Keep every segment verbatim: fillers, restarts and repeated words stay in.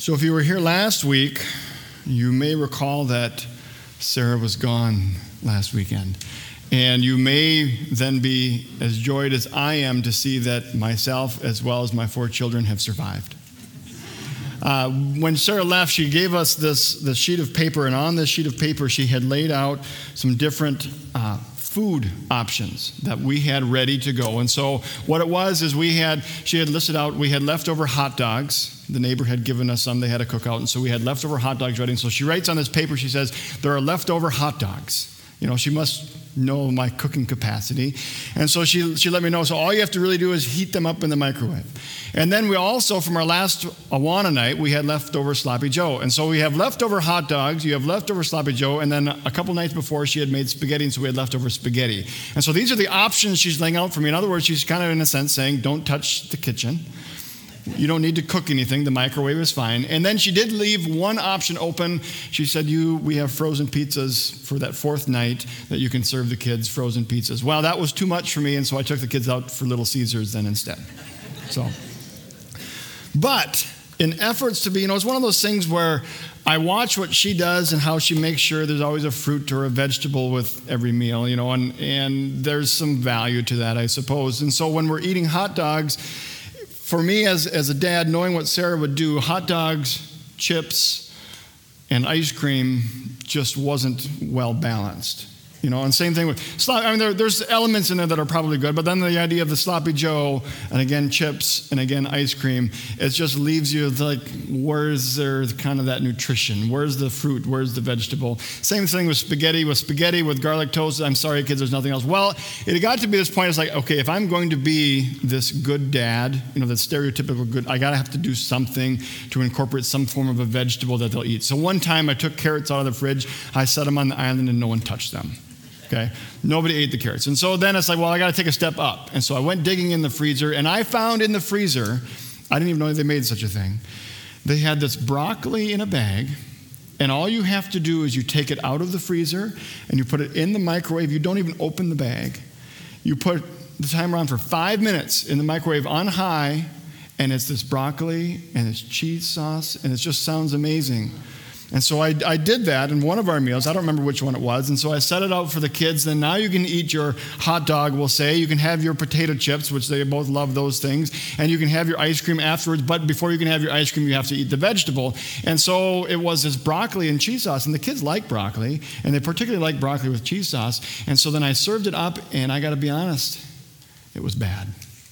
So if you were here last week, you may recall that Sarah was gone last weekend. And you may then be as joyed as I am to see that myself as well as my four children have survived. Uh, when Sarah left, she gave us this, this sheet of paper, and on this sheet of paper she had laid out some different uh, food options that we had ready to go. And so what it was is we had, she had listed out, we had leftover hot dogs. The neighbor had given us some, they had a cookout, and so we had leftover hot dogs ready. And so she writes on this paper, she says, there are leftover hot dogs. You know, she must know my cooking capacity. And so she, she let me know, so all you have to really do is heat them up in the microwave. And then we also, from our last Awana night, we had leftover Sloppy Joe. And so we have leftover hot dogs, you have leftover Sloppy Joe, and then a couple nights before she had made spaghetti, and so we had leftover spaghetti. And so these are the options she's laying out for me. In other words, she's kind of in a sense saying, don't touch the kitchen. You don't need to cook anything. The microwave is fine. And then she did leave one option open. She said, "You, we have frozen pizzas for that fourth night that you can serve the kids frozen pizzas." Well, that was too much for me, and so I took the kids out for Little Caesars then instead. So, but in efforts to be, you know, it's one of those things where I watch what she does and how she makes sure there's always a fruit or a vegetable with every meal, you know, and, and there's some value to that, I suppose. And so when we're eating hot dogs, for me, as, as a dad, knowing what Sarah would do, hot dogs, chips, and ice cream just wasn't well balanced. You know, and same thing with, I mean, there, there's elements in there that are probably good, but then the idea of the Sloppy Joe, and again, chips, and again, ice cream, it just leaves you like, where's there kind of that nutrition? Where's the fruit? Where's the vegetable? Same thing with spaghetti. With spaghetti, with garlic toast, I'm sorry, kids, there's nothing else. Well, it got to be this point, it's like, okay, if I'm going to be this good dad, you know, the stereotypical good, I got to have to do something to incorporate some form of a vegetable that they'll eat. So one time I took carrots out of the fridge, I set them on the island, and no one touched them. Okay, nobody ate the carrots. And so then it's like, well, I got to take a step up. And so I went digging in the freezer, and I found in the freezer, I didn't even know they made such a thing. They had this broccoli in a bag, and all you have to do is you take it out of the freezer, and you put it in the microwave. You don't even open the bag. You put the timer on for five minutes in the microwave on high, and it's this broccoli, and it's cheese sauce, and it just sounds amazing. And so I, I did that in one of our meals. I don't remember which one it was. And so I set it out for the kids. Then now you can eat your hot dog, we'll say. You can have your potato chips, which they both love those things. And you can have your ice cream afterwards. But before you can have your ice cream, you have to eat the vegetable. And so it was this broccoli and cheese sauce. And the kids like broccoli. And they particularly like broccoli with cheese sauce. And so then I served it up. And I got to be honest, it was bad.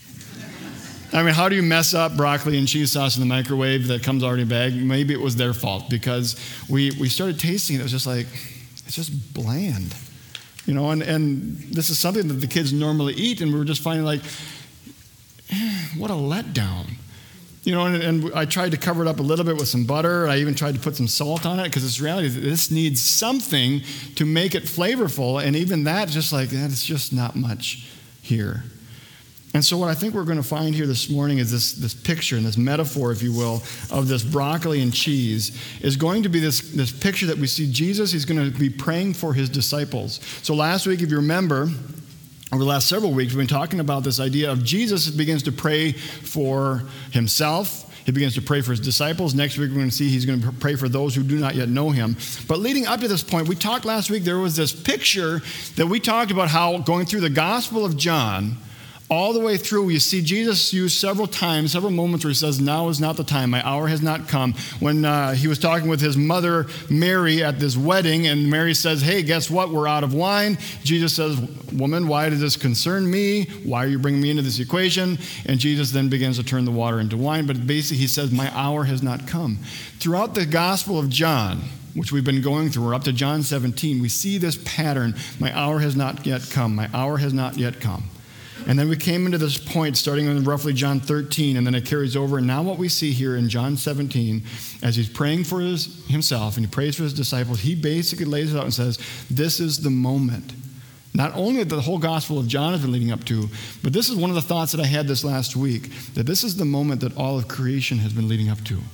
I mean, how do you mess up broccoli and cheese sauce in the microwave that comes already in a bag? Maybe it was their fault, because we, we started tasting it. It was just like, it's just bland. You know, and, and this is something that the kids normally eat, and we were just finding like, eh, what a letdown. You know, and, and I tried to cover it up a little bit with some butter. I even tried to put some salt on it, because it's reality that this needs something to make it flavorful, and even that, just like that, it's just not much here. And so what I think we're going to find here this morning is this, this picture and this metaphor, if you will, of this broccoli and cheese is going to be this, this picture that we see Jesus. He's going to be praying for his disciples. So last week, if you remember, over the last several weeks, we've been talking about this idea of Jesus begins to pray for himself. He begins to pray for his disciples. Next week, we're going to see he's going to pray for those who do not yet know him. But leading up to this point, we talked last week, there was this picture that we talked about how going through the Gospel of John, all the way through, you see Jesus used several times, several moments where he says, now is not the time, my hour has not come. When uh, he was talking with his mother, Mary, at this wedding, and Mary says, hey, guess what, we're out of wine. Jesus says, woman, why does this concern me? Why are you bringing me into this equation? And Jesus then begins to turn the water into wine, but basically he says, my hour has not come. Throughout the Gospel of John, which we've been going through, we're up to John seventeen, we see this pattern, my hour has not yet come, my hour has not yet come. And then we came into this point starting in roughly John thirteen, and then it carries over. And now what we see here in John seventeen, as he's praying for his, himself and he prays for his disciples, he basically lays it out and says, this is the moment. Not only that the whole Gospel of John has been leading up to, but this is one of the thoughts that I had this last week, that this is the moment that all of creation has been leading up to.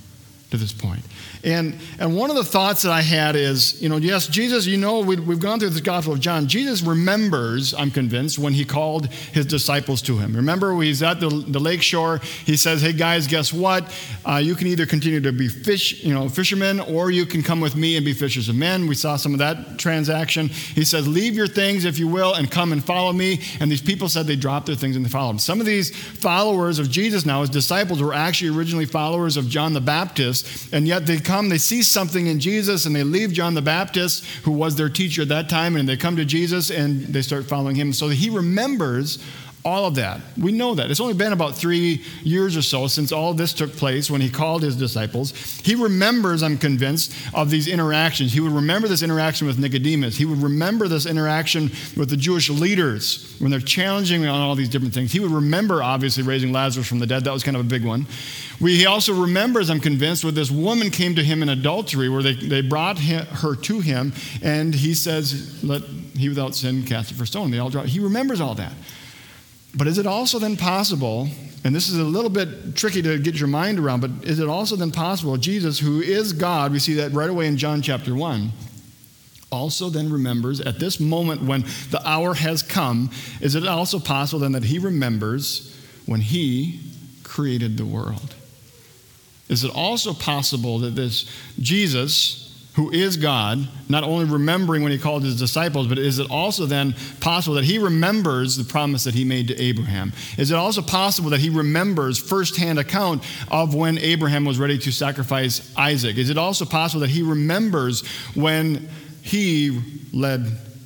to this point. And and one of the thoughts that I had is, you know, yes, Jesus, you know, we, we've gone through this Gospel of John. Jesus remembers, I'm convinced, when he called his disciples to him. Remember, when he's at the, the lake shore, he says, hey, guys, guess what? Uh, you can either continue to be fish, you know, fishermen, or you can come with me and be fishers of men. We saw some of that transaction. He says, leave your things, if you will, and come and follow me. And these people said they dropped their things and they followed him. Some of these followers of Jesus now, his disciples, were actually originally followers of John the Baptist. And yet they come, they see something in Jesus, and they leave John the Baptist, who was their teacher at that time, and they come to Jesus, and they start following him. So he remembers all of that. We know that. It's only been about three years or so since all of this took place when he called his disciples. He remembers, I'm convinced, of these interactions. He would remember this interaction with Nicodemus. He would remember this interaction with the Jewish leaders when they're challenging on all these different things. He would remember, obviously, raising Lazarus from the dead. That was kind of a big one. We, he also remembers, I'm convinced, when this woman came to him in adultery, where they, they brought him, her to him, and he says, let he without sin cast the first stone. They all drop. He remembers all that. But is it also then possible, and this is a little bit tricky to get your mind around, but is it also then possible, Jesus, who is God, we see that right away in John chapter one, also then remembers at this moment when the hour has come, is it also possible then that he remembers when he created the world? Is it also possible that this Jesus, who is God, not only remembering when he called his disciples, but is it also then possible that he remembers the promise that he made to Abraham? Is it also possible that he remembers firsthand account of when Abraham was ready to sacrifice Isaac? Is it also possible that he remembers when he led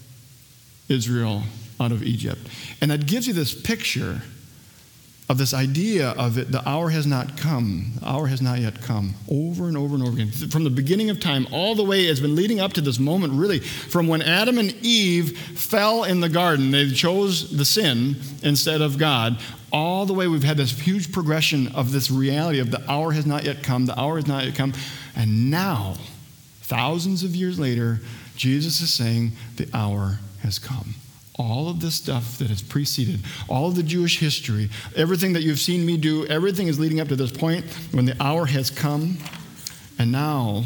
Israel out of Egypt? And that gives you this picture of this idea of it, the hour has not come, the hour has not yet come, over and over and over again. From the beginning of time, all the way, it's been leading up to this moment, really, from when Adam and Eve fell in the garden, they chose the sin instead of God, all the way we've had this huge progression of this reality of the hour has not yet come, the hour has not yet come, and now, thousands of years later, Jesus is saying the hour has come. All of this stuff that has preceded, all of the Jewish history, everything that you've seen me do, everything is leading up to this point when the hour has come, and now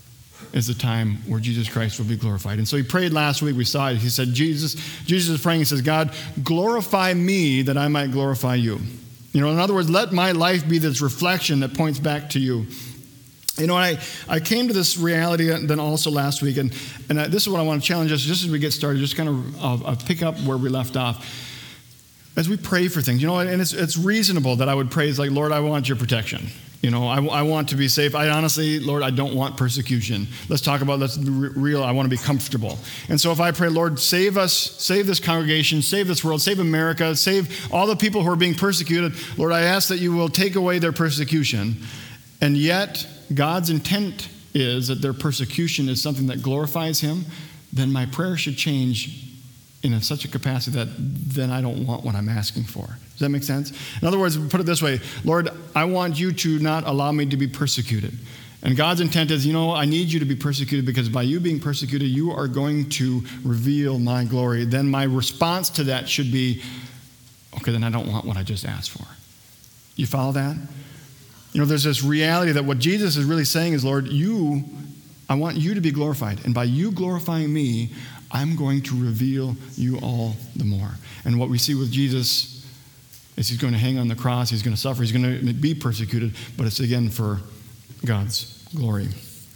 is the time where Jesus Christ will be glorified. And so he prayed last week, we saw it. He said, Jesus, Jesus is praying, he says, God, glorify me that I might glorify you. You know, in other words, let my life be this reflection that points back to you. You know, I, I came to this reality then also last week, and, and I, this is what I want to challenge us just as we get started, just kind of uh, uh, pick up where we left off. As we pray for things, you know, and it's, it's reasonable that I would pray, it's like, Lord, I want your protection. You know, I, I want to be safe. I honestly, Lord, I don't want persecution. Let's talk about, let's be real, I want to be comfortable. And so if I pray, Lord, save us, save this congregation, save this world, save America, save all the people who are being persecuted, Lord, I ask that you will take away their persecution. And yet, God's intent is that their persecution is something that glorifies him, then my prayer should change in a, such a capacity that then I don't want what I'm asking for. Does that make sense? In other words, put it this way, Lord, I want you to not allow me to be persecuted. And God's intent is, you know, I need you to be persecuted because by you being persecuted, you are going to reveal my glory. Then my response to that should be, okay, then I don't want what I just asked for. You follow that? You know, there's this reality that what Jesus is really saying is, Lord, you, I want you to be glorified. And by you glorifying me, I'm going to reveal you all the more. And what we see with Jesus is he's going to hang on the cross, he's going to suffer, he's going to be persecuted, but it's again for God's glory.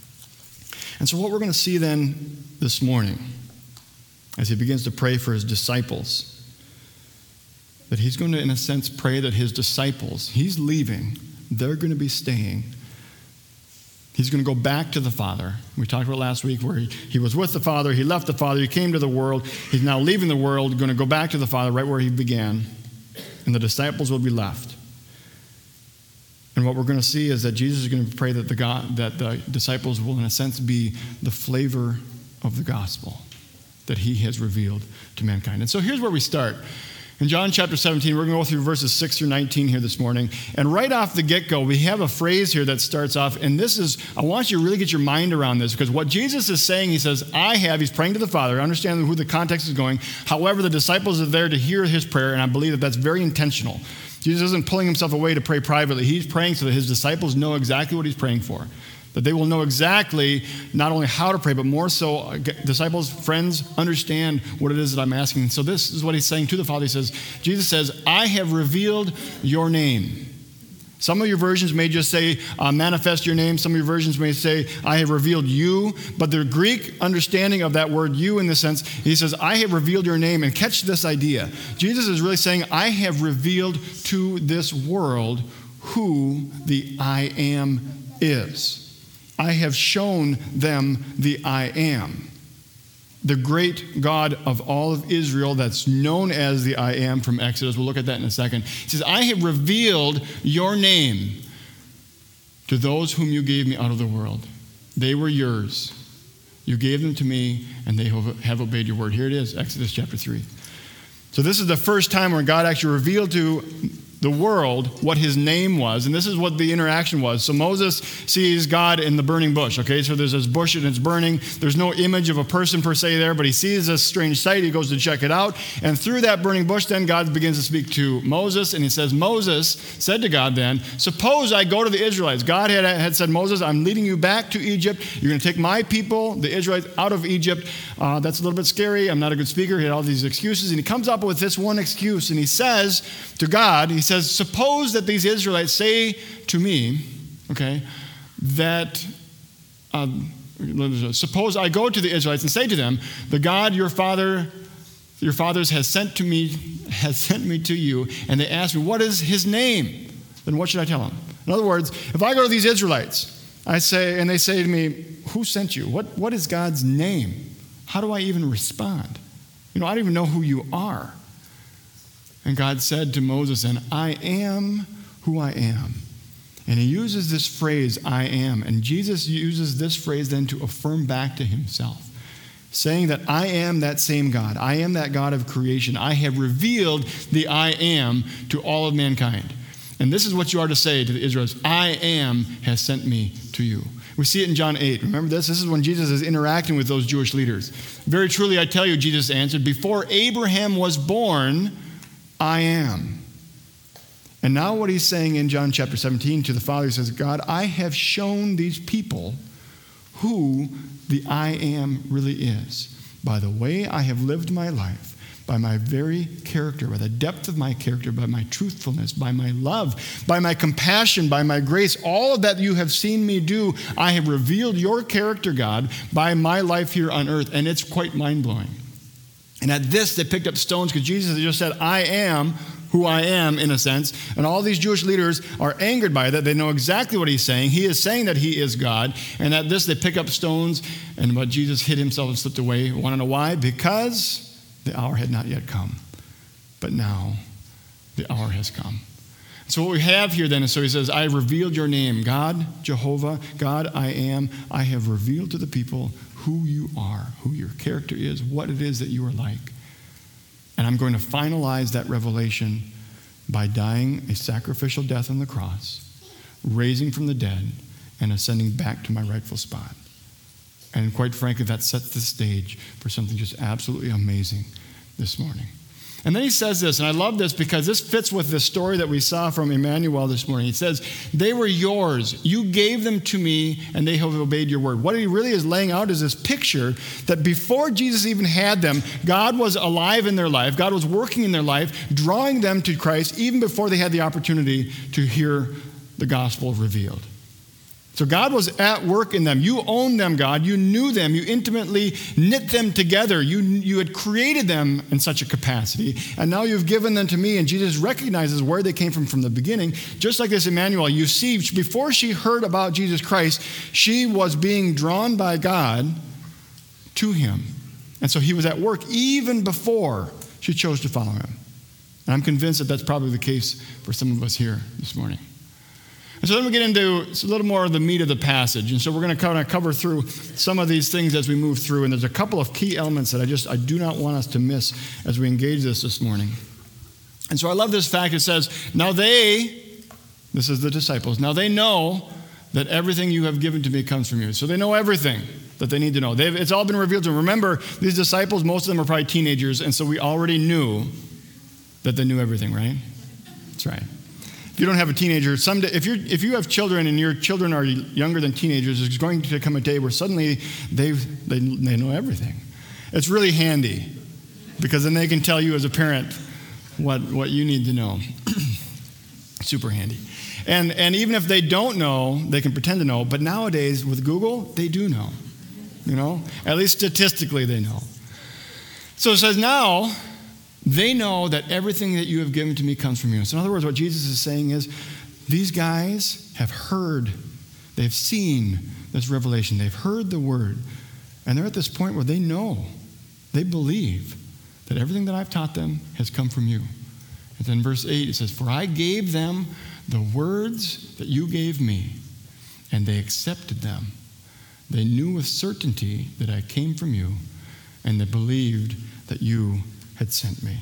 And so what we're going to see then this morning, as he begins to pray for his disciples, that he's going to, in a sense, pray that his disciples, he's leaving, they're going to be staying. He's going to go back to the Father. We talked about last week where he, he was with the Father, he left the Father, he came to the world, he's now leaving the world, going to go back to the Father right where he began, and the disciples will be left. And what we're going to see is that Jesus is going to pray that the, God, that the disciples will, in a sense, be the flavor of the gospel that he has revealed to mankind. And so here's where we start. In John chapter seventeen, we're going to go through verses six through nineteen here this morning. And right off the get-go, we have a phrase here that starts off, and this is, I want you to really get your mind around this, because what Jesus is saying, he says, I have, he's praying to the Father, understand who the context is going. However, the disciples are there to hear his prayer, and I believe that that's very intentional. Jesus isn't pulling himself away to pray privately. He's praying so that his disciples know exactly what he's praying for. That they will know exactly not only how to pray, but more so, uh, disciples, friends, understand what it is that I'm asking. So this is what he's saying to the Father. He says, Jesus says, I have revealed your name. Some of your versions may just say, uh, manifest your name. Some of your versions may say, I have revealed you. But the Greek understanding of that word you in this sense, he says, I have revealed your name. And catch this idea. Jesus is really saying, I have revealed to this world who the I am is. I have shown them the I am. The great God of all of Israel that's known as the I am from Exodus. We'll look at that in a second. He says, I have revealed your name to those whom you gave me out of the world. They were yours. You gave them to me, and they have obeyed your word. Here it is, Exodus chapter three. So this is the first time where God actually revealed to the world what his name was, and this is what the interaction was. So Moses sees God in the burning bush, okay? So there's this bush and it's burning. There's no image of a person per se there, but he sees this strange sight. He goes to check it out, and through that burning bush, then God begins to speak to Moses, and he says, Moses said to God then, suppose I go to the Israelites. God had, had said, Moses, I'm leading you back to Egypt. You're going to take my people, the Israelites, out of Egypt. Uh, that's a little bit scary. I'm not a good speaker. He had all these excuses, and he comes up with this one excuse, and he says to God, he says, suppose that these Israelites say to me, okay, that, um, suppose I go to the Israelites and say to them, the God your father, your fathers has sent to me, has sent me to you, and they ask me, what is his name? Then what should I tell them? In other words, if I go to these Israelites, I say, and they say to me, who sent you? What, what is God's name? How do I even respond? You know, I don't even know who you are. And God said to Moses, and I am who I am. And he uses this phrase, I am. And Jesus uses this phrase then to affirm back to himself, saying that I am that same God. I am that God of creation. I have revealed the I am to all of mankind. And this is what you are to say to the Israelites, I am has sent me to you. We see it in John eight. Remember this? This is when Jesus is interacting with those Jewish leaders. Very truly, I tell you, Jesus answered, before Abraham was born, I am. And now what he's saying in John chapter seventeen to the Father, he says, God, I have shown these people who the I am really is by the way I have lived my life, by my very character, by the depth of my character, by my truthfulness, by my love, by my compassion, by my grace, all of that you have seen me do, I have revealed your character, God, by my life here on earth, and it's quite mind-blowing. And at this, they picked up stones because Jesus just said, I am who I am, in a sense. And all these Jewish leaders are angered by that. They know exactly what he's saying. He is saying that he is God. And at this, they pick up stones. And but Jesus hid himself and slipped away. Want to know why? Because the hour had not yet come. But now, the hour has come. So what we have here then is, so he says, I revealed your name, God, Jehovah, God, I am. I have revealed to the people who you are, who your character is, what it is that you are like. And I'm going to finalize that revelation by dying a sacrificial death on the cross, raising from the dead, and ascending back to my rightful spot. And quite frankly, that sets the stage for something just absolutely amazing this morning. And then he says this, and I love this because this fits with the story that we saw from Emmanuel this morning. He says, they were yours. You gave them to me, and they have obeyed your word. What he really is laying out is this picture that before Jesus even had them, God was alive in their life. God was working in their life, drawing them to Christ, even before they had the opportunity to hear the gospel revealed. So God was at work in them. You owned them, God. You knew them. You intimately knit them together. You, you had created them in such a capacity. And now you've given them to me. And Jesus recognizes where they came from from the beginning. Just like this Emmanuel, you see, before she heard about Jesus Christ, she was being drawn by God to him. And so he was at work even before she chose to follow him. And I'm convinced that that's probably the case for some of us here this morning. And so then we get into a little more of the meat of the passage. And so we're going to kind of cover through some of these things as we move through. And there's a couple of key elements that I just, I do not want us to miss as we engage this this morning. And so I love this fact. It says, now they, this is the disciples, now they know that everything you have given to me comes from you. So they know everything that they need to know. They've, it's all been revealed to them. Remember, these disciples, most of them are probably teenagers. And so we already knew that they knew everything, right? That's right. If you don't have a teenager, someday, if you're if you have children and your children are younger than teenagers, there's going to come a day where suddenly they they they know everything. It's really handy because then they can tell you as a parent what what you need to know. Super handy. And and even if they don't know, they can pretend to know. But nowadays with Google, they do know. You know, at least statistically they know. So it says now, they know that everything that you have given to me comes from you. So in other words, what Jesus is saying is, these guys have heard, they've seen this revelation, they've heard the word, and they're at this point where they know, they believe that everything that I've taught them has come from you. And then verse eight, it says, for I gave them the words that you gave me, and they accepted them. They knew with certainty that I came from you, and they believed that you had sent me.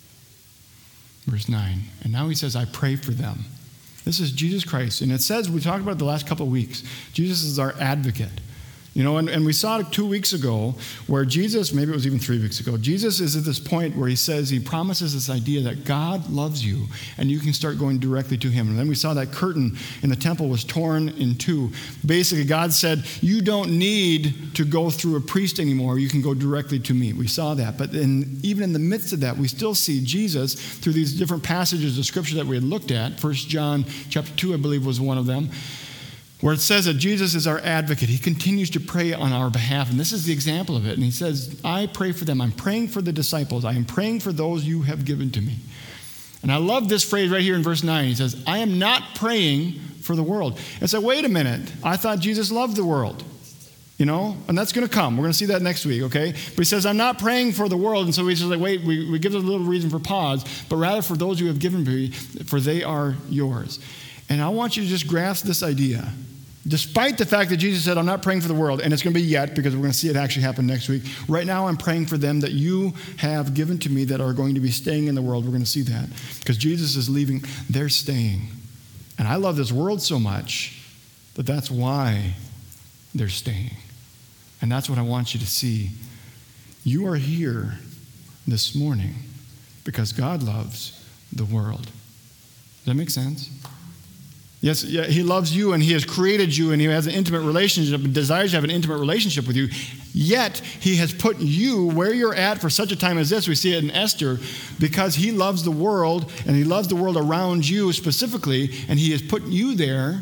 Verse nine, and now he says, I pray for them. This is Jesus Christ. And it says, we talked about it the last couple of weeks, Jesus is our advocate. You know, and, and we saw it two weeks ago where Jesus, maybe it was even three weeks ago, Jesus is at this point where he says, he promises this idea that God loves you and you can start going directly to him. And then we saw that curtain in the temple was torn in two. Basically, God said, you don't need to go through a priest anymore. You can go directly to me. We saw that. But in, even in the midst of that, we still see Jesus through these different passages of Scripture that we had looked at. First John chapter two, I believe, was one of them, where it says that Jesus is our advocate. He continues to pray on our behalf. And this is the example of it. And he says, I pray for them. I'm praying for the disciples. I am praying for those you have given to me. And I love this phrase right here in verse nine. He says, I am not praying for the world. And so wait a minute. I thought Jesus loved the world. You know, and that's going to come. We're going to see that next week, okay? But he says, I'm not praying for the world. And so he's just like, wait, we, we give it a little reason for pause, but rather for those you have given me, for they are yours. And I want you to just grasp this idea. Despite the fact that Jesus said, I'm not praying for the world, and it's going to be yet, because we're going to see it actually happen next week. Right now, I'm praying for them that you have given to me that are going to be staying in the world. We're going to see that. Because Jesus is leaving, they're staying. And I love this world so much that that's why they're staying. And that's what I want you to see. You are here this morning because God loves the world. Does that make sense? Yes, yeah, he loves you and he has created you and he has an intimate relationship and desires to have an intimate relationship with you. Yet he has put you where you're at for such a time as this. We see it in Esther because he loves the world and he loves the world around you specifically, and he has put you there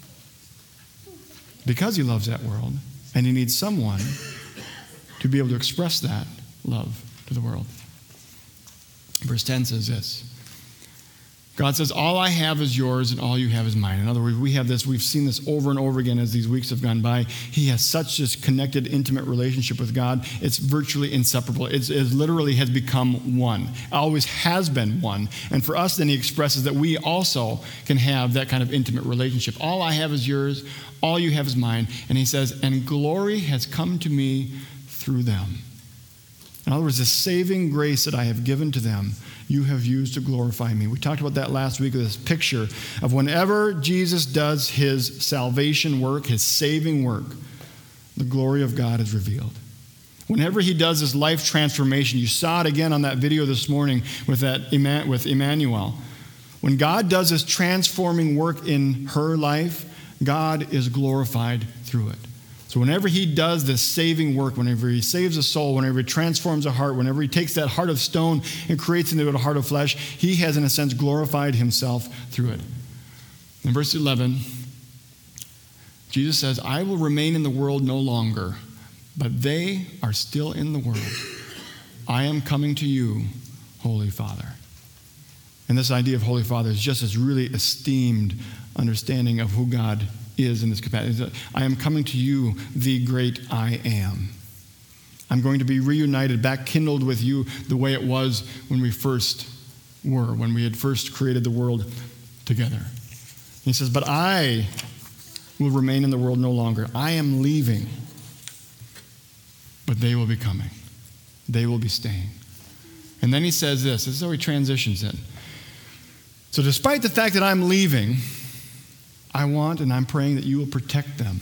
because he loves that world and he needs someone to be able to express that love to the world. Verse ten says this. God says, all I have is yours and all you have is mine. In other words, we have this, we've seen this over and over again as these weeks have gone by. He has such this connected, intimate relationship with God. It's virtually inseparable. It's, it literally has become one. Always has been one. And for us, then he expresses that we also can have that kind of intimate relationship. All I have is yours. All you have is mine. And he says, and glory has come to me through them. In other words, the saving grace that I have given to them, you have used to glorify me. We talked about that last week with this picture of whenever Jesus does his salvation work, his saving work, the glory of God is revealed. Whenever he does his life transformation, you saw it again on that video this morning with that with Emmanuel. When God does his transforming work in her life, God is glorified through it. So whenever he does this saving work, whenever he saves a soul, whenever he transforms a heart, whenever he takes that heart of stone and creates into it a heart of flesh, he has, in a sense, glorified himself through it. In verse eleven, Jesus says, I will remain in the world no longer, but they are still in the world. I am coming to you, Holy Father. And this idea of Holy Father is just this really esteemed understanding of who God is in this capacity. I am coming to you, the great I am. I'm going to be reunited, back kindled with you the way it was when we first were, when we had first created the world together. He says, but I will remain in the world no longer. I am leaving, but they will be coming. They will be staying. And then he says this. This is how he transitions in. So despite the fact that I'm leaving, I want and I'm praying that you will protect them.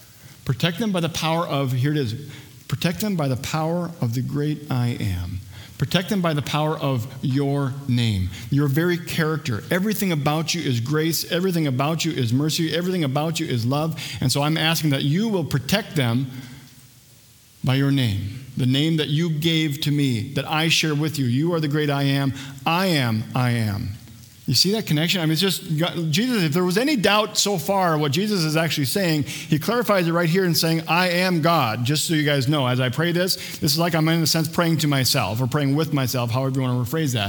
Protect them by the power of, here it is, protect them by the power of the great I am. Protect them by the power of your name, your very character. Everything about you is grace. Everything about you is mercy. Everything about you is love. And so I'm asking that you will protect them by your name, the name that you gave to me, that I share with you. You are the great I am. I am, I am. You see that connection? I mean, it's just, Jesus, if there was any doubt so far what Jesus is actually saying, he clarifies it right here in saying, I am God, just so you guys know. As I pray this, this is like I'm in a sense praying to myself or praying with myself, however you want to rephrase that.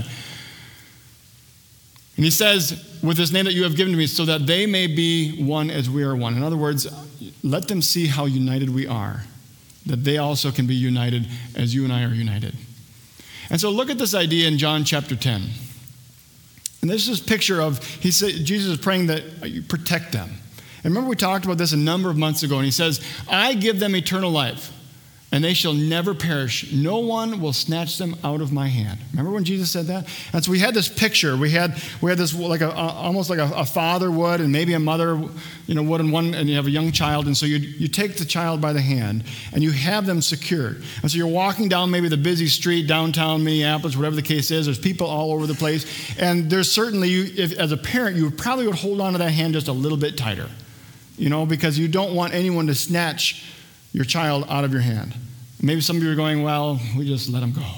And he says, with this name that you have given to me, so that they may be one as we are one. In other words, let them see how united we are, that they also can be united as you and I are united. And so look at this idea in John chapter ten. And this is a picture of, he said, Jesus is praying that you protect them. And remember we talked about this a number of months ago, and he says, I give them eternal life, and they shall never perish. No one will snatch them out of my hand. Remember when Jesus said that? And so we had this picture. We had we had this like a, almost like a, a father would, and maybe a mother, you know, would, and one, and you have a young child, and so you you take the child by the hand, and you have them secured. And so you're walking down maybe the busy street, downtown Minneapolis, whatever the case is. There's people all over the place, and there's certainly, you, if, as a parent, you probably would hold on to that hand just a little bit tighter, you know, because you don't want anyone to snatch your child out of your hand. Maybe some of you are going, well, we just let them go.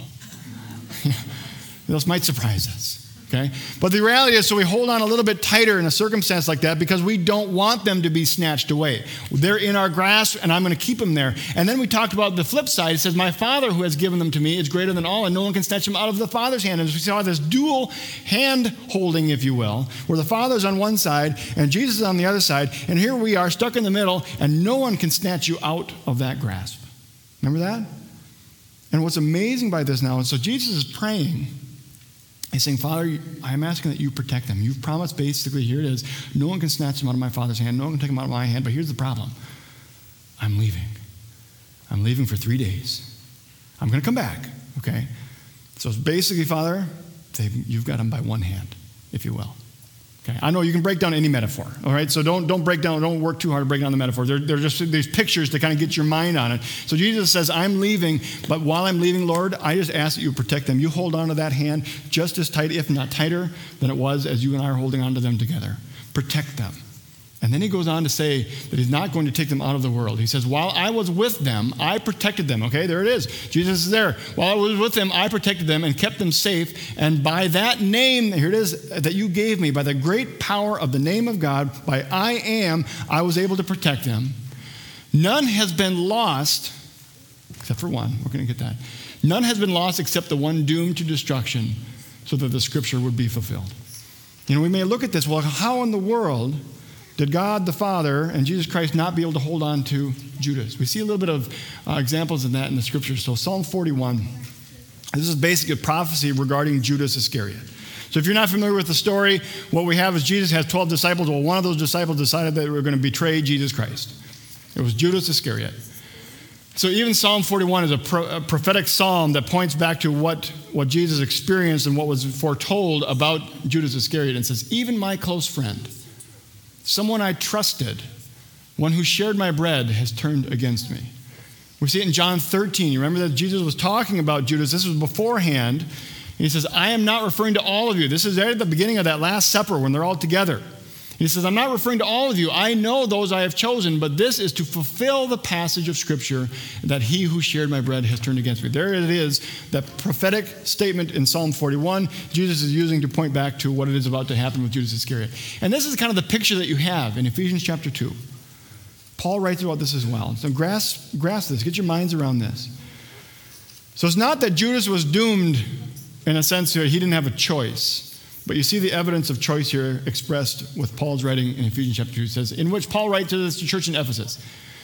This might surprise us, okay? But the reality is, so we hold on a little bit tighter in a circumstance like that because we don't want them to be snatched away. They're in our grasp, and I'm going to keep them there. And then we talked about the flip side. It says, my Father who has given them to me is greater than all, and no one can snatch them out of the Father's hand. And we saw this dual hand holding, if you will, where the Father's on one side and Jesus is on the other side. And here we are stuck in the middle, and no one can snatch you out of that grasp. Remember that? And what's amazing by this now is, so Jesus is praying. He's saying, Father, I'm asking that you protect them. You've promised, basically, here it is, no one can snatch them out of my Father's hand. No one can take them out of my hand. But here's the problem. I'm leaving. I'm leaving for three days. I'm going to come back, okay? So it's basically, Father, you've got them by one hand, if you will. Okay, I know you can break down any metaphor, all right? So don't, don't break down, don't work too hard to break down the metaphor. They're, they're just these pictures to kind of get your mind on it. So Jesus says, I'm leaving, but while I'm leaving, Lord, I just ask that you protect them. You hold on to that hand just as tight, if not tighter, than it was as you and I are holding on to them together. Protect them. And then he goes on to say that he's not going to take them out of the world. He says, while I was with them, I protected them. Okay, there it is. Jesus is there. While I was with them, I protected them and kept them safe. And by that name, here it is, that you gave me, by the great power of the name of God, by I am, I was able to protect them. None has been lost, except for one. We're going to get that. None has been lost except the one doomed to destruction, so that the scripture would be fulfilled. You know, we may look at this, well, how in the world did God the Father and Jesus Christ not be able to hold on to Judas? We see a little bit of uh, examples of that in the scriptures. So Psalm forty-one, this is basically a prophecy regarding Judas Iscariot. So if you're not familiar with the story, what we have is Jesus has twelve disciples. Well, one of those disciples decided that they were going to betray Jesus Christ. It was Judas Iscariot. So even Psalm forty-one is a, pro, a prophetic psalm that points back to what, what Jesus experienced and what was foretold about Judas Iscariot. And says, even my close friend, someone I trusted, one who shared my bread, has turned against me. We see it in John thirteen. You remember that Jesus was talking about Judas. This was beforehand. He says, I am not referring to all of you. This is there at the beginning of that Last Supper when they're all together. He says, I'm not referring to all of you. I know those I have chosen, but this is to fulfill the passage of Scripture that he who shared my bread has turned against me. There it is, that prophetic statement in Psalm forty-one, Jesus is using to point back to what it is about to happen with Judas Iscariot. And this is kind of the picture that you have in Ephesians chapter two. Paul writes about this as well. So grasp, grasp this. Get your minds around this. So it's not that Judas was doomed in a sense that he didn't have a choice. But you see the evidence of choice here expressed with Paul's writing in Ephesians chapter two. It says, in which Paul writes to the church in Ephesus.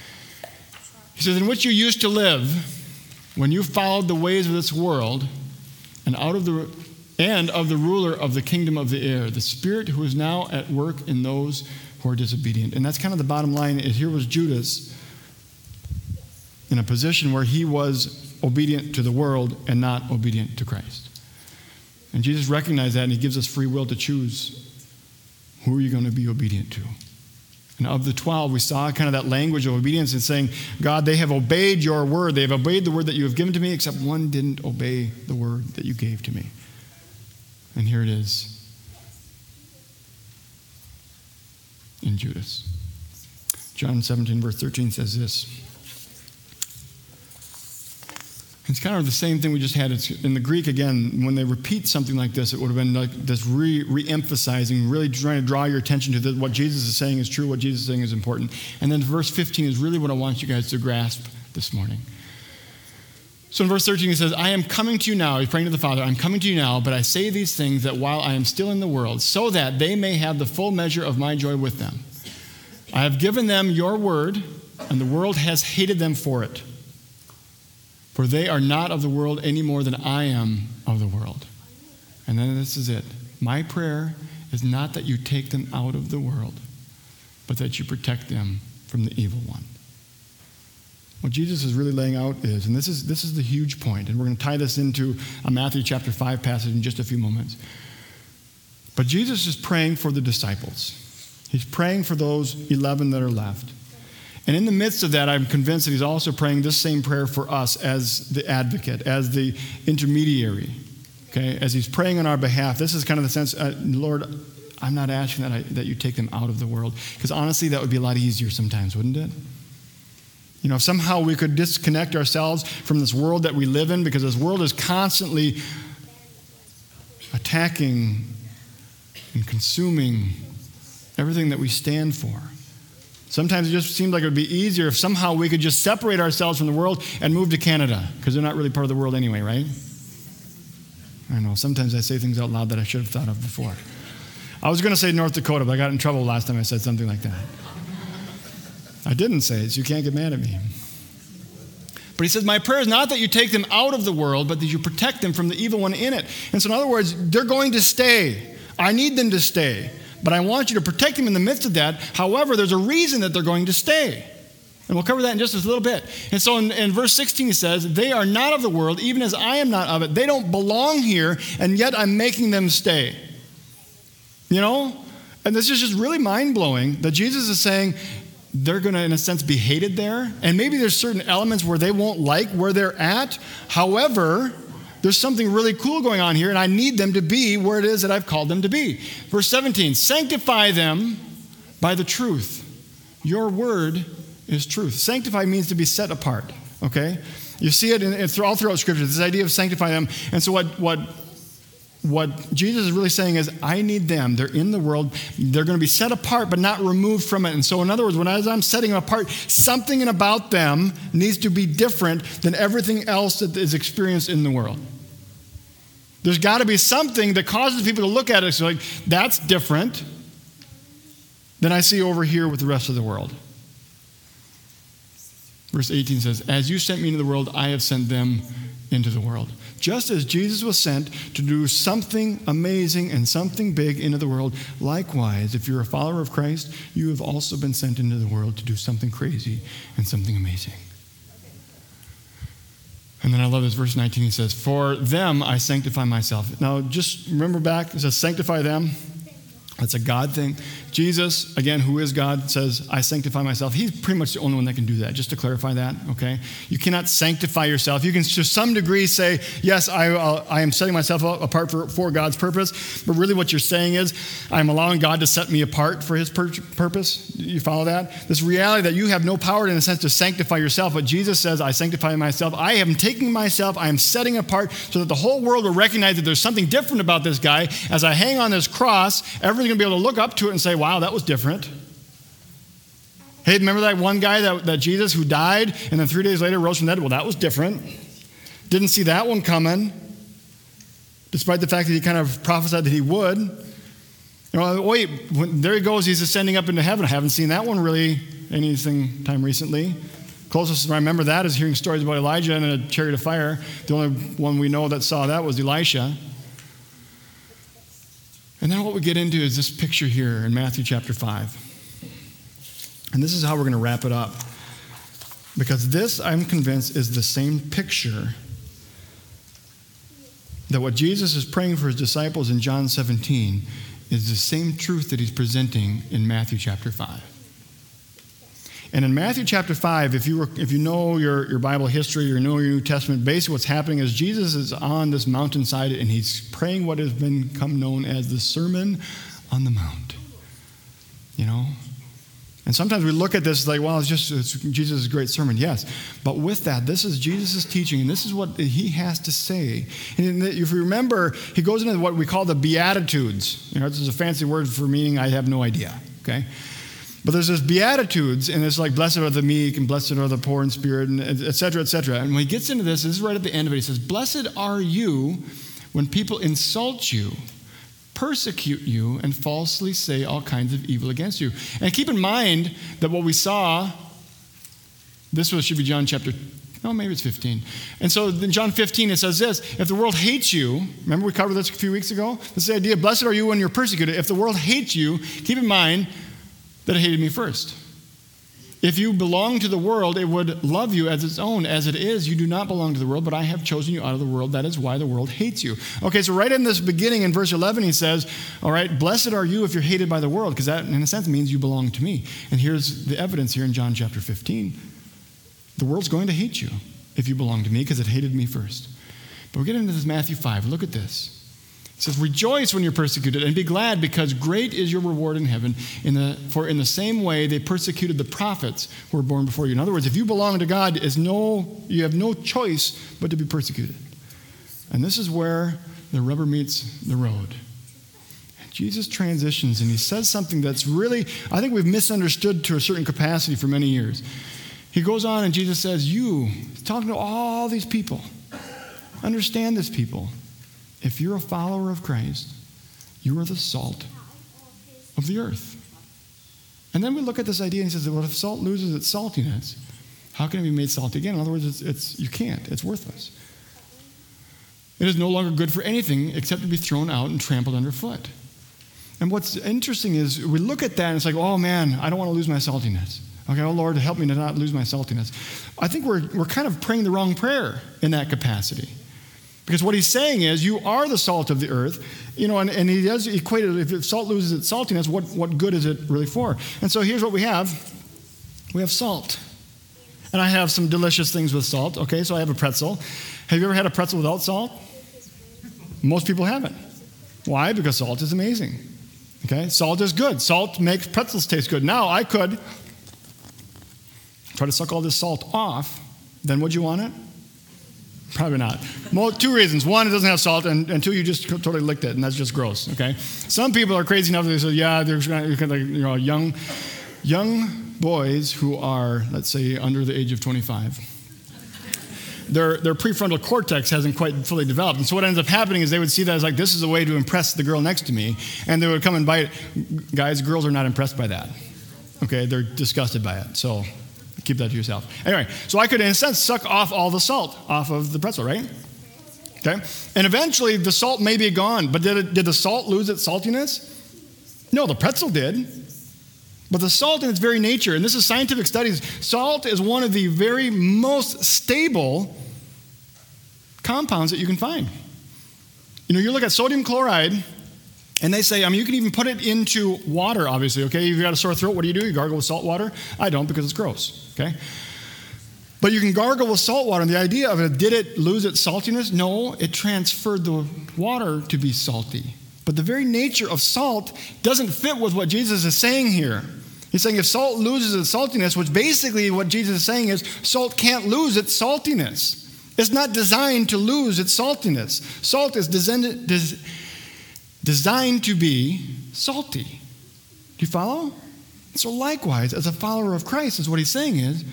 He says, in which you used to live when you followed the ways of this world and out of the and of the ruler of the kingdom of the air, the spirit who is now at work in those who are disobedient. And that's kind of the bottom line. Is here was Judas in a position where he was obedient to the world and not obedient to Christ. And Jesus recognized that, and he gives us free will to choose who are you going to be obedient to. And of the twelve, we saw kind of that language of obedience and saying, God, they have obeyed your word. They have obeyed the word that you have given to me, except one didn't obey the word that you gave to me. And here it is in Judas. John seventeen, verse thirteen says this. It's kind of the same thing we just had. It's in the Greek, again, when they repeat something like this, it would have been like this re, re-emphasizing, really trying to draw your attention to the, what Jesus is saying is true, what Jesus is saying is important. And then verse fifteen is really what I want you guys to grasp this morning. So in verse thirteen, he says, I am coming to you now. He's praying to the Father. I'm coming to you now, but I say these things that while I am still in the world, so that they may have the full measure of my joy with them. I have given them your word, and the world has hated them for it. For they are not of the world any more than I am of the world. And then this is it. My prayer is not that you take them out of the world, but that you protect them from the evil one. What Jesus is really laying out is, and this is this is the huge point, and we're going to tie this into a Matthew chapter five passage in just a few moments. But Jesus is praying for the disciples. He's praying for those eleven that are left. And in the midst of that, I'm convinced that he's also praying this same prayer for us as the advocate, as the intermediary, okay? As he's praying on our behalf, this is kind of the sense, uh, Lord, I'm not asking that, I, that you take them out of the world. Because honestly, that would be a lot easier sometimes, wouldn't it? You know, if somehow we could disconnect ourselves from this world that we live in, because this world is constantly attacking and consuming everything that we stand for. Sometimes it just seems like it would be easier if somehow we could just separate ourselves from the world and move to Canada, because they're not really part of the world anyway, right? I know, sometimes I say things out loud that I should have thought of before. I was going to say North Dakota, but I got in trouble last time I said something like that. I didn't say it, so you can't get mad at me. But he says, my prayer is not that you take them out of the world, but that you protect them from the evil one in it. And so in other words, they're going to stay. I need them to stay. But I want you to protect them in the midst of that. However, there's a reason that they're going to stay. And we'll cover that in just a little bit. And so in, in verse sixteen, he says, they are not of the world, even as I am not of it. They don't belong here, and yet I'm making them stay. You know? And this is just really mind-blowing that Jesus is saying they're going to, in a sense, be hated there. And maybe there's certain elements where they won't like where they're at. However, there's something really cool going on here, and I need them to be where it is that I've called them to be. Verse seventeen, sanctify them by the truth. Your word is truth. Sanctify means to be set apart, okay? You see it in, in, all throughout Scripture, this idea of sanctify them. And so what, what, what Jesus is really saying is, I need them. They're in the world. They're going to be set apart, but not removed from it. And so in other words, when as I'm setting them apart, something about them needs to be different than everything else that is experienced in the world. There's got to be something that causes people to look at it and say, like, that's different than I see over here with the rest of the world. Verse eighteen says, as you sent me into the world, I have sent them into the world. Just as Jesus was sent to do something amazing and something big into the world, likewise, if you're a follower of Christ, you have also been sent into the world to do something crazy and something amazing. And then I love this, verse nineteen, he says, for them I sanctify myself. Now, just remember back, it says sanctify them. That's a God thing. Jesus, again, who is God, says, I sanctify myself. He's pretty much the only one that can do that, just to clarify that, okay? You cannot sanctify yourself. You can, to some degree, say, yes, I, uh, I am setting myself apart for, for God's purpose, but really what you're saying is, I'm allowing God to set me apart for his pur- purpose. You follow that? This reality that you have no power, in a sense, to sanctify yourself, but Jesus says, I sanctify myself. I am taking myself, I am setting apart so that the whole world will recognize that there's something different about this guy. As I hang on this cross, everyone's going to be able to look up to it and say, wow, that was different. Hey, remember that one guy that, that Jesus who died and then three days later rose from the dead? Well, that was different. Didn't see that one coming, despite the fact that he kind of prophesied that he would. You know, wait, when, there he goes, he's ascending up into heaven. I haven't seen that one really anything time recently. Closest I remember that is hearing stories about Elijah and a chariot of fire. The only one we know that saw that was Elisha. And then what we get into is this picture here in Matthew chapter five. And this is how we're going to wrap it up. Because this, I'm convinced, is the same picture that what Jesus is praying for his disciples in John seventeen is the same truth that he's presenting in Matthew chapter five. And in Matthew chapter five, if you were, if you know your, your Bible history or know your New Testament, basically what's happening is Jesus is on this mountainside and he's praying what has become known as the Sermon on the Mount. You know? And sometimes we look at this like, well, it's just it's Jesus' great sermon. Yes. But with that, this is Jesus' teaching, and this is what he has to say. And if you remember, he goes into what we call the Beatitudes. You know, this is a fancy word for meaning I have no idea. Okay? But there's this Beatitudes, and it's like, blessed are the meek, and blessed are the poor in spirit, and et cetera, et cetera. And when he gets into this, this is right at the end of it. He says, blessed are you when people insult you, persecute you, and falsely say all kinds of evil against you. And keep in mind that what we saw, this was, should be John chapter, no, maybe it's fifteen. And so in John fifteen, it says this, if the world hates you, remember we covered this a few weeks ago? This is the idea, blessed are you when you're persecuted. If the world hates you, keep in mind that it hated me first. If you belong to the world, it would love you as its own. As it is, you do not belong to the world, but I have chosen you out of the world. That is why the world hates you. Okay, so right in this beginning in verse eleven, he says, all right, blessed are you if you're hated by the world, because that, in a sense, means you belong to me. And here's the evidence here in John chapter fifteen. The world's going to hate you if you belong to me, because it hated me first. But we get into this Matthew five. Look at this. It says, rejoice when you're persecuted and be glad, because great is your reward in heaven. In the, for in the same way they persecuted the prophets who were born before you. In other words, if you belong to God, is no, you have no choice but to be persecuted. And this is where the rubber meets the road. And Jesus transitions and he says something that's really, I think we've misunderstood to a certain capacity for many years. He goes on and Jesus says, you, he's talking to all these people, understand this, people. If you're a follower of Christ, you are the salt of the earth. And then we look at this idea and he says, well, if salt loses its saltiness, how can it be made salty again? In other words, it's, it's you can't. It's worthless. It is no longer good for anything except to be thrown out and trampled underfoot. And what's interesting is we look at that and it's like, oh man, I don't want to lose my saltiness. Okay, oh Lord, help me to not lose my saltiness. I think we're we're kind of praying the wrong prayer in that capacity. Because what he's saying is, you are the salt of the earth, you know, and, and he does equate it, if salt loses its saltiness, what, what good is it really for? And so here's what we have. We have salt. And I have some delicious things with salt, okay? So I have a pretzel. Have you ever had a pretzel without salt? Most people haven't. Why? Because salt is amazing, okay? Salt is good. Salt makes pretzels taste good. Now, I could try to suck all this salt off, then would you want it? Probably not. Well, two reasons. One, it doesn't have salt, and, and two, you just totally licked it, and that's just gross, okay? Some people are crazy enough that they say, yeah, there's you know, young, young boys who are, let's say, under the age of twenty-five. Their, their prefrontal cortex hasn't quite fully developed. And so what ends up happening is they would see that as like, this is a way to impress the girl next to me, and they would come and bite. Guys, girls are not impressed by that, okay? They're disgusted by it, so keep that to yourself. Anyway, so I could, in a sense, suck off all the salt off of the pretzel, right? Okay? And eventually, the salt may be gone, but did, it, did the salt lose its saltiness? No, the pretzel did. But the salt in its very nature, and this is scientific studies, salt is one of the very most stable compounds that you can find. You know, you look at sodium chloride, and they say, I mean, you can even put it into water, obviously, okay? If you've got a sore throat, what do you do? You gargle with salt water? I don't, because it's gross, okay? But you can gargle with salt water, and the idea of it, did it lose its saltiness? No, it transferred the water to be salty. But the very nature of salt doesn't fit with what Jesus is saying here. He's saying if salt loses its saltiness, which basically what Jesus is saying is salt can't lose its saltiness. It's not designed to lose its saltiness. Salt is designed, des, designed to be salty. Do you follow? So likewise, as a follower of Christ, is what he's saying is,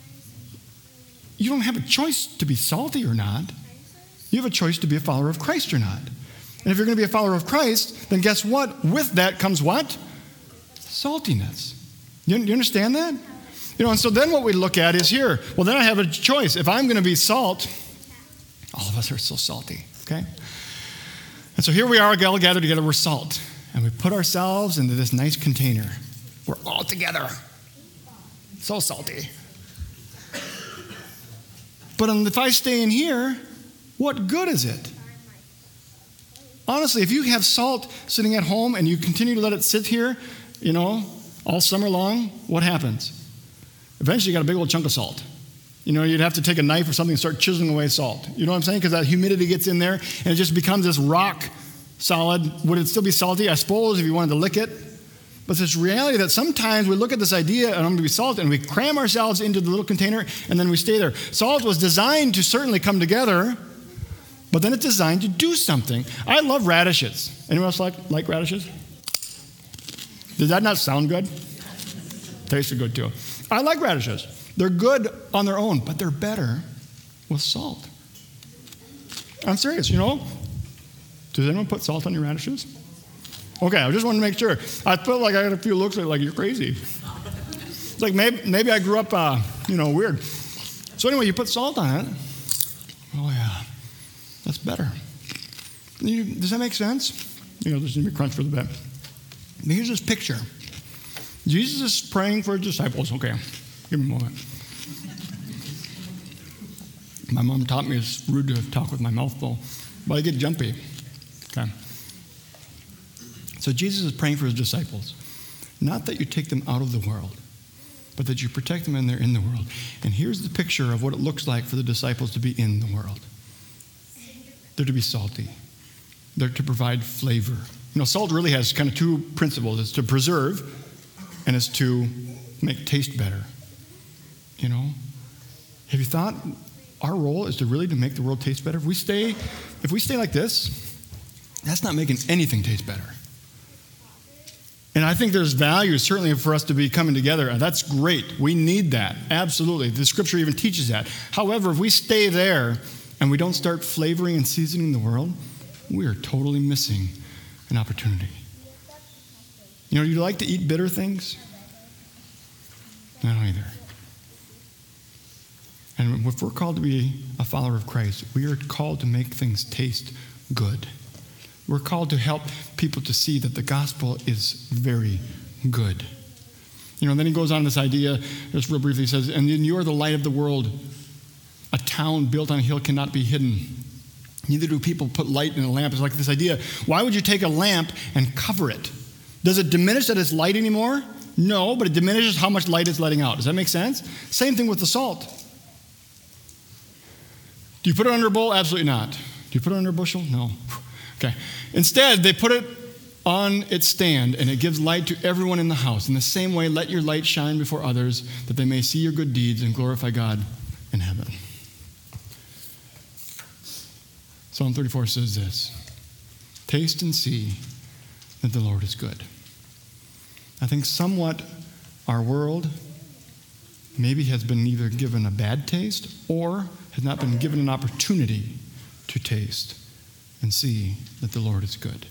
you don't have a choice to be salty or not. You have a choice to be a follower of Christ or not. And if you're going to be a follower of Christ, then guess what? With that comes what? Saltiness. You, you understand that? You know, and so then what we look at is here. Well, then I have a choice. If I'm going to be salt, all of us are so salty, okay? And so here we are all gathered together. We're salt. And we put ourselves into this nice container. We're all together. So salty. But if I stay in here, what good is it? Honestly, if you have salt sitting at home and you continue to let it sit here, you know, all summer long, what happens? eventually you got a big old chunk of salt. You know, you'd have to take a knife or something and start chiseling away salt. You know what I'm saying? Because that humidity gets in there and it just becomes this rock solid. Would it still be salty? I suppose if you wanted to lick it. But this reality that sometimes we look at this idea and I'm going to be salt and we cram ourselves into the little container and then we stay there. Salt was designed to certainly come together, but then it's designed to do something. I love radishes. Anyone else like, like radishes? Did that not sound good? Tasted good too. I like radishes. They're good on their own, but they're better with salt. I'm serious, you know? Does anyone put salt on your radishes? Okay, I just wanted to make sure. I felt like I had a few looks like you're crazy. It's like maybe, maybe I grew up, uh, you know, weird. So anyway, you put salt on it. Oh, yeah. That's better. You, does that make sense? You know, there's going to be crunch for the bit. But here's this picture. Jesus is praying for his disciples. Okay, give me a moment. My mom taught me it's rude to talk with my mouth full, but I get jumpy. Okay. So Jesus is praying for his disciples. Not that you take them out of the world, but that you protect them when they're in the world. And here's the picture of what it looks like for the disciples to be in the world. They're to be salty. They're to provide flavor. You know, salt really has kind of two principles. It's to preserve and it's to make taste better. You know? Have you thought our role is to really to make the world taste better? If we stay, if we stay like this, that's not making anything taste better. And I think there's value certainly for us to be coming together. And that's great. We need that. Absolutely. The scripture even teaches that. However, if we stay there and we don't start flavoring and seasoning the world, we are totally missing an opportunity. You know, you like to eat bitter things? I don't either. And if we're called to be a follower of Christ, we are called to make things taste good. We're called to help people to see that the gospel is very good. You know, and then he goes on this idea, just real briefly, he says, and then you are the light of the world. A town built on a hill cannot be hidden. Neither do people put light in a lamp. It's like this idea, why would you take a lamp and cover it? Does it diminish that it's light anymore? No, but it diminishes how much light it's letting out. Does that make sense? Same thing with the salt. Do you put it under a bowl? Absolutely not. Do you put it under a bushel? No. Okay. Instead, they put it on its stand, and it gives light to everyone in the house. In the same way, let your light shine before others, that they may see your good deeds and glorify God in heaven. Psalm thirty-four says this, taste and see that the Lord is good. I think somewhat our world maybe has been either given a bad taste or has not been given an opportunity to taste and see that the Lord is good.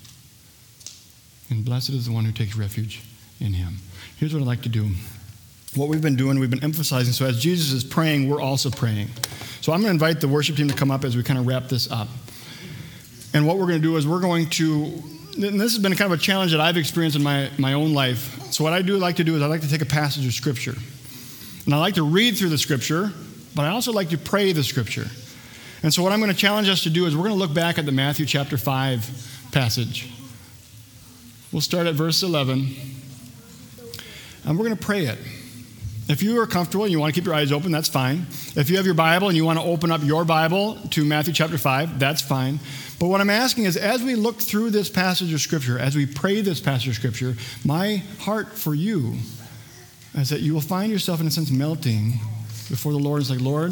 And blessed is the one who takes refuge in him. Here's what I'd like to do. What we've been doing, we've been emphasizing, so as Jesus is praying, we're also praying. So I'm going to invite the worship team to come up as we kind of wrap this up. And what we're going to do is we're going to, and this has been kind of a challenge that I've experienced in my, my own life. So what I do like to do is I like to take a passage of Scripture. And I like to read through the Scripture, but I also like to pray the Scripture. And so what I'm going to challenge us to do is we're going to look back at the Matthew chapter five passage. We'll start at verse eleven, and we're going to pray it. If you are comfortable and you want to keep your eyes open, that's fine. If you have your Bible and you want to open up your Bible to Matthew chapter five, that's fine. But what I'm asking is, as we look through this passage of Scripture, as we pray this passage of Scripture, my heart for you is that you will find yourself, in a sense, melting before the Lord. It's like, Lord,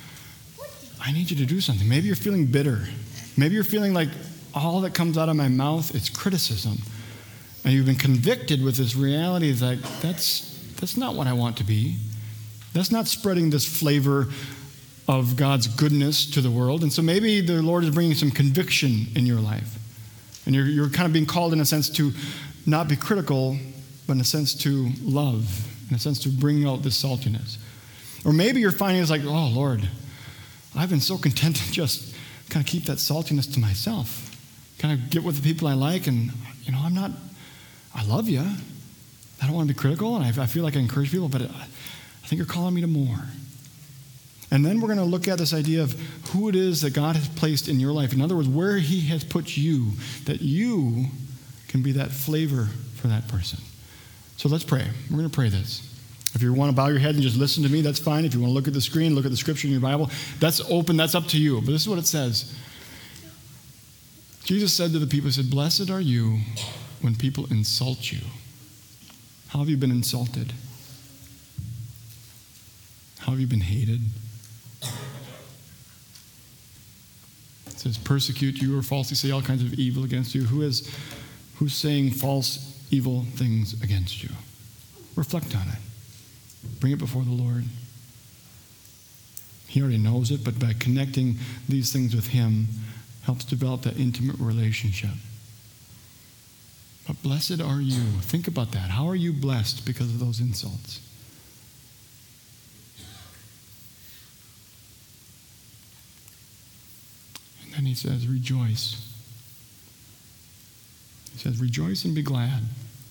I need you to do something. Maybe you're feeling bitter. Maybe you're feeling like all that comes out of my mouth is criticism. And you've been convicted with this reality that that's, that's not what I want to be. That's not spreading this flavor of God's goodness to the world. And so maybe the Lord is bringing some conviction in your life. And you're, you're kind of being called, in a sense, to not be critical, but in a sense to love, in a sense to bring out this saltiness. Or maybe you're finding it's like, oh, Lord, I've been so content to just kind of keep that saltiness to myself. Kind of get with the people I like, and, you know, I'm not, I love you. I don't want to be critical, and I, I feel like I encourage people, but I, I think you're calling me to more. And then we're going to look at this idea of who it is that God has placed in your life. In other words, where he has put you, that you can be that flavor for that person. So let's pray. We're going to pray this. If you want to bow your head and just listen to me, that's fine. If you want to look at the screen, look at the scripture in your Bible, that's open, that's up to you. But this is what it says. Jesus said to the people, he said, blessed are you when people insult you. How have you been insulted? How have you been hated? It says, persecute you or falsely say all kinds of evil against you. Who is, who's saying false, evil things against you? Reflect on it. Bring it before the Lord. He already knows it, but by connecting these things with him helps develop that intimate relationship. But blessed are you. Think about that. How are you blessed because of those insults? And then he says, rejoice. He says, rejoice and be glad.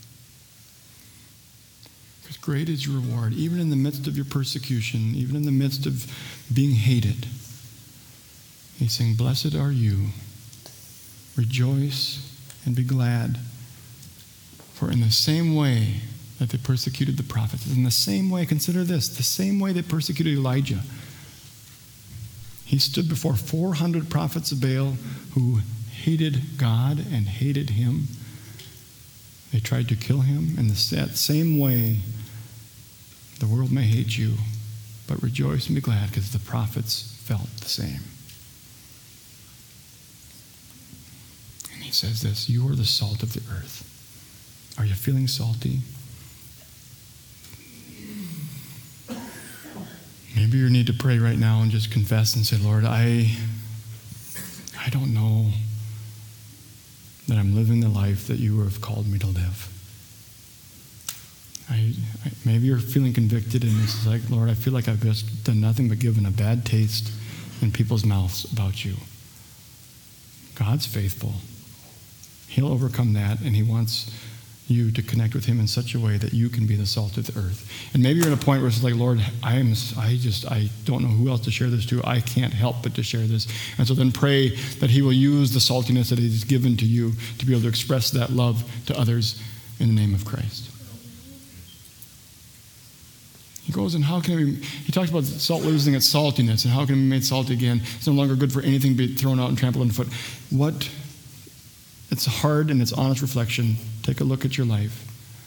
Because great is your reward, even in the midst of your persecution, even in the midst of being hated. He's saying, blessed are you. Rejoice and be glad. For in the same way that they persecuted the prophets, in the same way, consider this, the same way they persecuted Elijah. He stood before four hundred prophets of Baal who hated God and hated him. They tried to kill him. In the same way, the world may hate you, but rejoice and be glad because the prophets felt the same. And he says this, you are the salt of the earth. Are you feeling salty? Maybe you need to pray right now and just confess and say, Lord, I, I don't know that I'm living the life that you have called me to live. I, I, maybe you're feeling convicted and it's like, Lord, I feel like I've just done nothing but given a bad taste in people's mouths about you. God's faithful. He'll overcome that, and he wants you to connect with him in such a way that you can be the salt of the earth. And maybe you're at a point where it's like, Lord, I am, I just, I don't know who else to share this to. I can't help but to share this. And so then pray that he will use the saltiness that he's given to you to be able to express that love to others in the name of Christ. He goes, and how can it be, he talks about salt losing its saltiness, and how can it be made salty again? It's no longer good for anything to be thrown out and trampled underfoot. What, it's hard and it's honest reflection. Take a look at your life.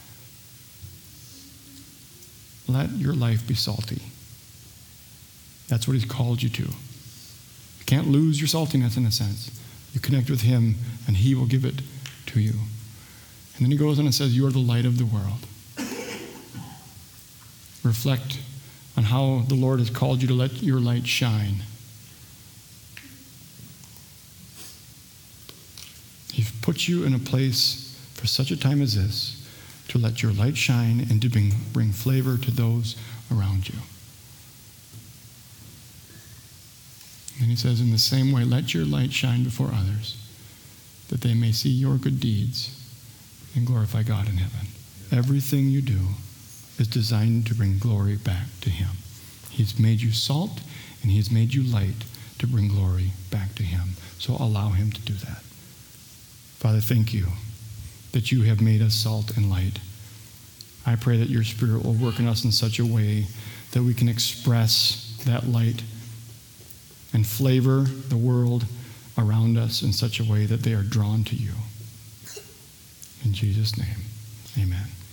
Let your life be salty. That's what he's called you to. You can't lose your saltiness in a sense. You connect with him, and he will give it to you. And then he goes on and says, you are the light of the world. Reflect on how the Lord has called you to let your light shine. He's put you in a place for such a time as this to let your light shine and to bring, bring flavor to those around you. And he says, in the same way, let your light shine before others, that they may see your good deeds and glorify God in heaven. Everything you do is designed to bring glory back to him. He's made you salt, and he has made you light to bring glory back to him. So allow him to do that. Father, thank you that you have made us salt and light. I pray that your Spirit will work in us in such a way that we can express that light and flavor the world around us in such a way that they are drawn to you. In Jesus' name, amen.